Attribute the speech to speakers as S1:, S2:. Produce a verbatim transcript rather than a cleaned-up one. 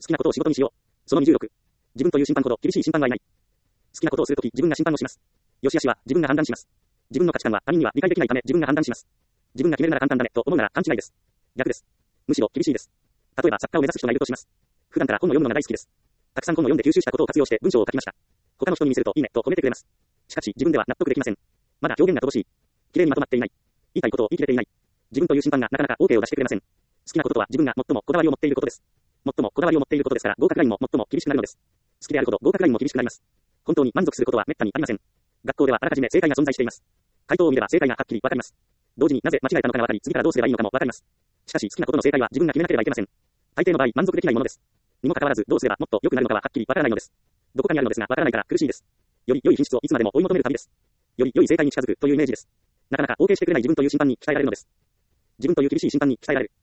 S1: 好きなことを仕事にしよう。そのにじゅうろく。自分という審判ほど厳しい審判はいない。好きなことをするとき自分が審判をします。良し悪しは自分が判断します。自分の価値観は他人には理解できないため自分が判断します。自分が決めるなら簡単だねと思うなら勘違いです。逆です。むしろ厳しいです。例えば作家を目指す人がいるとします。普段から本を読むのが大好きです。たくさん本を読んで吸収したことを活用して文章を書きました。他の人に見せるといいねと褒めてくれます。しかし自分では納得できません。まだ表現が乏しい。綺麗にまとまっていない。言いたいことを言い切れていない。自分という審判がなかなか OK を出してくれません。好きなこととは自分が最もこだわりを持っていることです。最もこだわりを持っていることですから合格ラインも最も厳しくなるのです。好きであるほど合格ラインも厳しくなります。本当に満足することは滅多にありません。学校ではあらかじめ正解が存在しています。回答を見れば正解がはっきりわかります。同時になぜ間違えたのかがわかり、次からどうすればいいのかもわかります。しかし好きなことの正解は自分が決めなければいけません。大抵の場合満足できないものです。にもかかわらずどうすればもっと良くなるのかははっきりわからないのです。どこかにあるのですがわからないから苦しいです。より良い品質をいつまでも追い求める旅です。より良い正解に近づくというイメージです。なかなか OK してくれない自分という審判に鍛えられるのです。自分という厳しい審判に鍛えられる。